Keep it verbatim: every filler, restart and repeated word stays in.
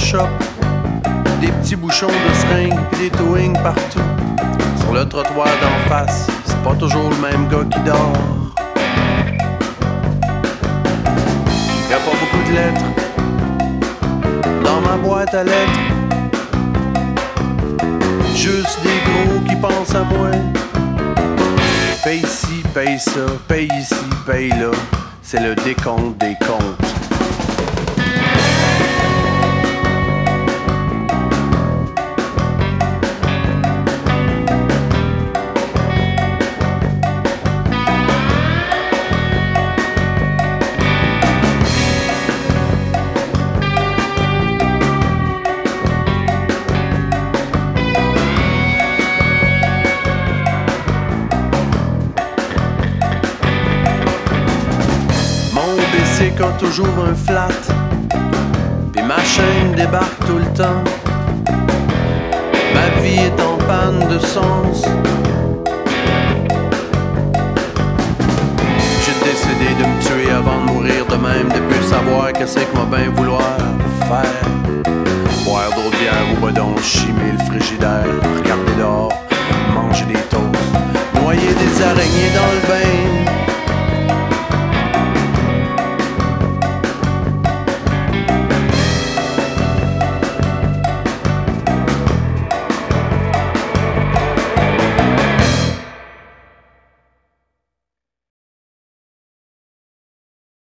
shop. Des petits bouchons de seringues pis des towing partout. Sur le trottoir d'en face, c'est pas toujours le même gars qui dort. Y'a pas beaucoup de lettres dans ma boîte à lettres. Juste des gros qui pensent à moi. Paye ci, paye ça, paye ici, paye là. C'est le décompte des comptes. A toujours un flat, puis ma chaîne débarque tout le temps. Ma vie est en panne de sens. J'ai décidé de me tuer avant de mourir de même, de plus savoir que c'est que m'a bien vouloir faire. Boire d'autres bières au bedon, chimer le frigidaire, regarder dehors, manger des toasts, noyer des araignées dans le bain.